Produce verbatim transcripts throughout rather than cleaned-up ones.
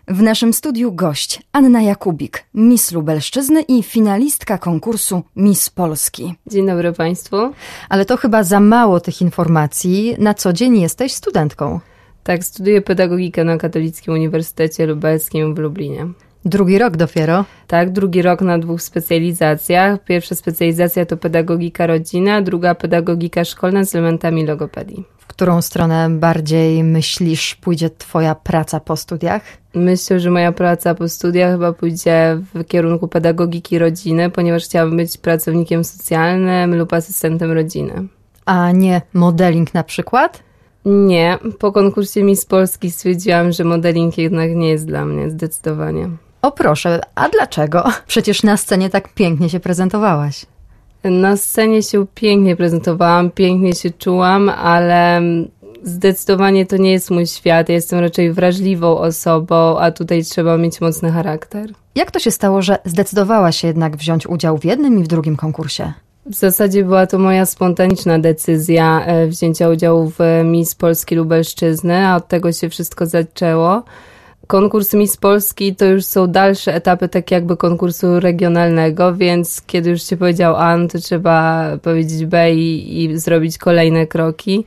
W naszym studiu gość Anna Jakubik, Miss Lubelszczyzny i finalistka konkursu Miss Polski. Dzień dobry Państwu. Ale to chyba za mało tych informacji. Na co dzień jesteś studentką. Tak, studiuję pedagogikę na Katolickim Uniwersytecie Lubelskim w Lublinie. Drugi rok dopiero? Tak, drugi rok na dwóch specjalizacjach. Pierwsza specjalizacja to pedagogika rodziny, a druga pedagogika szkolna z elementami logopedii. W którą stronę bardziej myślisz pójdzie twoja praca po studiach? Myślę, że moja praca po studiach chyba pójdzie w kierunku pedagogiki rodziny, ponieważ chciałabym być pracownikiem socjalnym lub asystentem rodziny. A nie modeling na przykład? Nie, po konkursie Miss Polski stwierdziłam, że modeling jednak nie jest dla mnie, zdecydowanie. O proszę, a dlaczego? Przecież na scenie tak pięknie się prezentowałaś. Na scenie się pięknie prezentowałam, pięknie się czułam, ale zdecydowanie to nie jest mój świat. Ja jestem raczej wrażliwą osobą, a tutaj trzeba mieć mocny charakter. Jak to się stało, że zdecydowałaś się jednak wziąć udział w jednym i w drugim konkursie? W zasadzie była to moja spontaniczna decyzja wzięcia udziału w Miss Polski Lubelszczyzny, a od tego się wszystko zaczęło. Konkurs Miss Polski to już są dalsze etapy tak jakby konkursu regionalnego, więc kiedy już się powiedział A, no to trzeba powiedzieć B i, i zrobić kolejne kroki.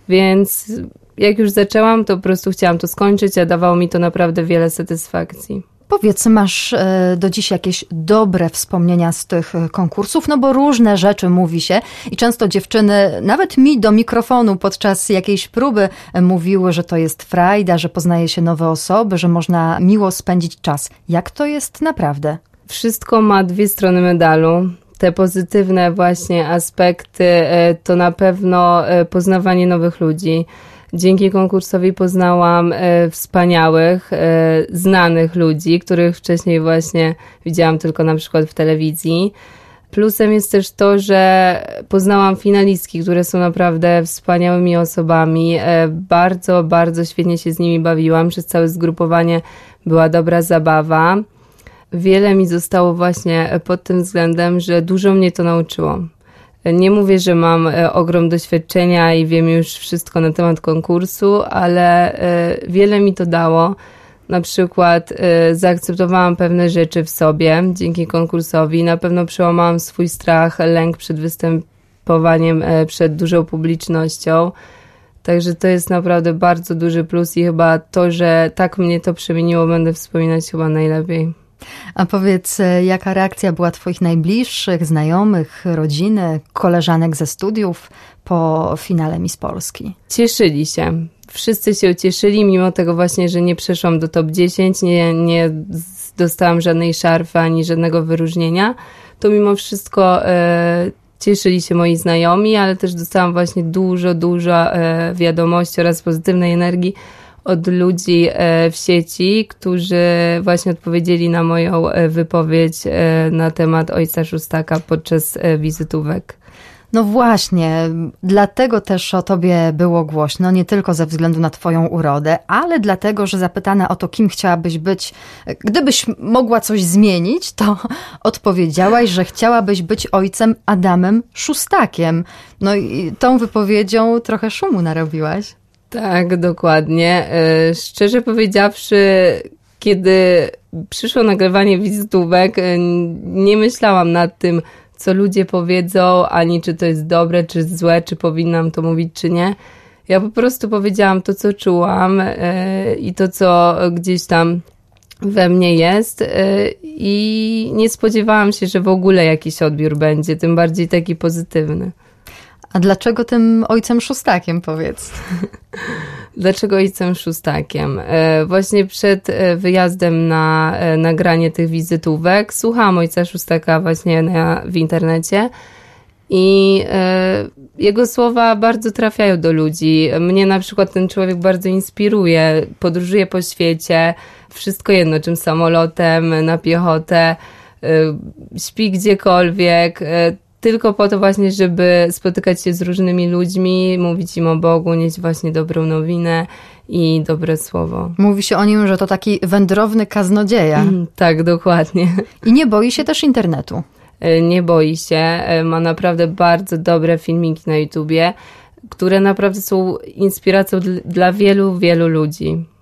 Więc jak już zaczęłam, to po prostu chciałam to skończyć, a dawało mi to naprawdę wiele satysfakcji. Powiedz, masz do dziś jakieś dobre wspomnienia z tych konkursów? No bo różne rzeczy mówi się i często dziewczyny, nawet mi do mikrofonu podczas jakiejś próby mówiły, że to jest frajda, że poznaje się nowe osoby, że można miło spędzić czas. Jak to jest naprawdę? Wszystko ma dwie strony medalu. Te pozytywne właśnie aspekty to na pewno poznawanie nowych ludzi. Dzięki konkursowi poznałam e, wspaniałych, e, znanych ludzi, których wcześniej właśnie widziałam tylko na przykład w telewizji. Plusem jest też to, że poznałam finalistki, które są naprawdę wspaniałymi osobami. E, bardzo, bardzo świetnie się z nimi bawiłam. Przez całe zgrupowanie była dobra zabawa. Wiele mi zostało właśnie pod tym względem, że dużo mnie to nauczyło. Nie mówię, że mam ogrom doświadczenia i wiem już wszystko na temat konkursu, ale wiele mi to dało. Na przykład zaakceptowałam pewne rzeczy w sobie dzięki konkursowi. Na pewno przełamałam swój strach, lęk przed występowaniem przed dużą publicznością. Także to jest naprawdę bardzo duży plus i chyba to, że tak mnie to przemieniło, będę wspominać chyba najlepiej. A powiedz, jaka reakcja była twoich najbliższych, znajomych, rodziny, koleżanek ze studiów po finale Miss Polski? Cieszyli się. Wszyscy się cieszyli, mimo tego właśnie, że nie przeszłam do top dziesięć, nie, nie dostałam żadnej szarfy ani żadnego wyróżnienia. To mimo wszystko e, cieszyli się moi znajomi, ale też dostałam właśnie dużo, dużo e, wiadomości oraz pozytywnej energii od ludzi w sieci, którzy właśnie odpowiedzieli na moją wypowiedź na temat ojca Szóstaka podczas wizytówek. No właśnie, dlatego też o tobie było głośno, nie tylko ze względu na twoją urodę, ale dlatego, że zapytana o to, kim chciałabyś być, gdybyś mogła coś zmienić, to odpowiedziałaś, że chciałabyś być ojcem Adamem Szóstakiem. No i tą wypowiedzią trochę szumu narobiłaś. Tak, dokładnie. Szczerze powiedziawszy, kiedy przyszło nagrywanie wizytówek, nie myślałam nad tym, co ludzie powiedzą, ani czy to jest dobre, czy złe, czy powinnam to mówić, czy nie. Ja po prostu powiedziałam to, co czułam i to, co gdzieś tam we mnie jest i nie spodziewałam się, że w ogóle jakiś odbiór będzie, tym bardziej taki pozytywny. A dlaczego tym ojcem Szóstakiem, powiedz? Dlaczego ojcem Szóstakiem? Właśnie przed wyjazdem na nagranie tych wizytówek słuchałam ojca Szóstaka właśnie na, w internecie i jego słowa bardzo trafiają do ludzi. Mnie na przykład ten człowiek bardzo inspiruje, podróżuje po świecie, wszystko jedno, czym samolotem, na piechotę, śpi gdziekolwiek, tylko po to właśnie, żeby spotykać się z różnymi ludźmi, mówić im o Bogu, nieść właśnie dobrą nowinę i dobre słowo. Mówi się o nim, że to taki wędrowny kaznodzieja. Mm, tak, dokładnie. I nie boi się też internetu. Nie boi się. Ma naprawdę bardzo dobre filmiki na YouTubie, które naprawdę są inspiracją dla wielu, wielu ludzi.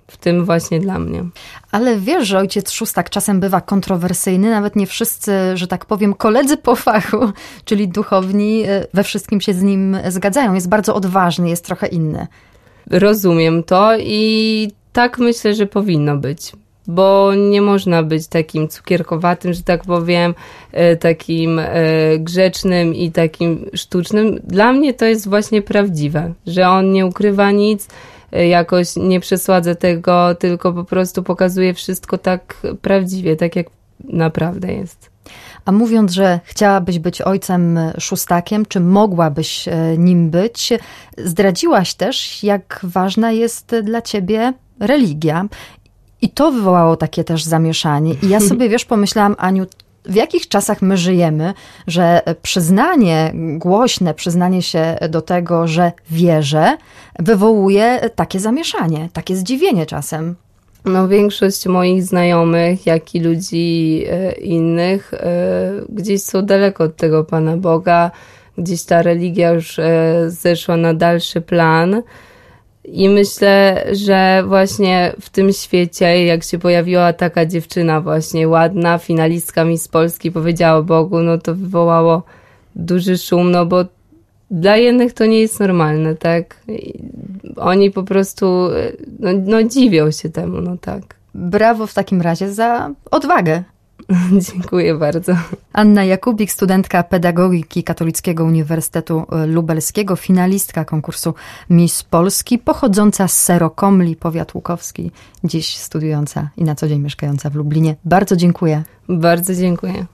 w tym właśnie dla mnie. Ale wiesz, że ojciec Szóstak czasem bywa kontrowersyjny, nawet nie wszyscy, że tak powiem, koledzy po fachu, czyli duchowni, we wszystkim się z nim zgadzają. Jest bardzo odważny, jest trochę inny. Rozumiem to i tak myślę, że powinno być. Bo nie można być takim cukierkowatym, że tak powiem, takim grzecznym i takim sztucznym. Dla mnie to jest właśnie prawdziwe, że on nie ukrywa nic, jakoś nie przesładza tego, tylko po prostu pokazuje wszystko tak prawdziwie, tak jak naprawdę jest. A mówiąc, że chciałabyś być ojcem Szóstakiem, czy mogłabyś nim być, zdradziłaś też, jak ważna jest dla ciebie religia. I to wywołało takie też zamieszanie. I ja sobie, wiesz, pomyślałam, Aniu, w jakich czasach my żyjemy, że przyznanie głośne, przyznanie się do tego, że wierzę, wywołuje takie zamieszanie, takie zdziwienie czasem. No, większość moich znajomych, jak i ludzi innych, gdzieś są daleko od tego Pana Boga, gdzieś ta religia już zeszła na dalszy plan. I myślę, że właśnie w tym świecie, jak się pojawiła taka dziewczyna właśnie ładna, finalistka Miss Polski, powiedziała Bogu, no to wywołało duży szum, no bo dla jednych to nie jest normalne, tak? I oni po prostu no, no dziwią się temu, no tak. Brawo w takim razie za odwagę. Dziękuję bardzo. Anna Jakubik, studentka pedagogiki Katolickiego Uniwersytetu Lubelskiego, finalistka konkursu Miss Polski, pochodząca z Serokomli, powiat łukowski, dziś studiująca i na co dzień mieszkająca w Lublinie. Bardzo dziękuję. Bardzo dziękuję.